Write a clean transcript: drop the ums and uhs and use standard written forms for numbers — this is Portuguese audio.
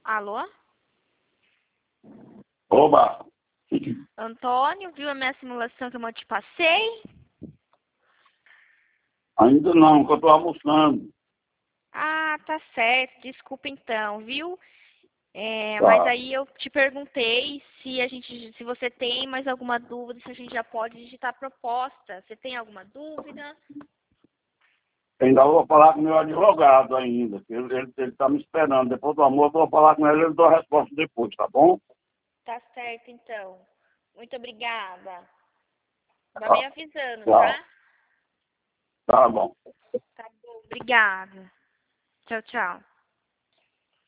Alô? Oba! Antônio, viu a minha simulação que eu te passei? Ainda não, que eu estou almoçando. Ah, tá certo. Desculpa então, viu? Mas Tá. aí eu te perguntei se você tem mais alguma dúvida, se a gente já pode digitar a proposta. Você tem alguma dúvida? Ainda vou falar com o meu advogado ainda. Que ele está me esperando. Depois do almoço eu vou falar com ele dou a resposta depois, tá bom? Tá certo então. Muito obrigada. Vai me Tá. avisando, Tchau. tá? Tá bom. Tá bom. Obrigada. Tchau, tchau.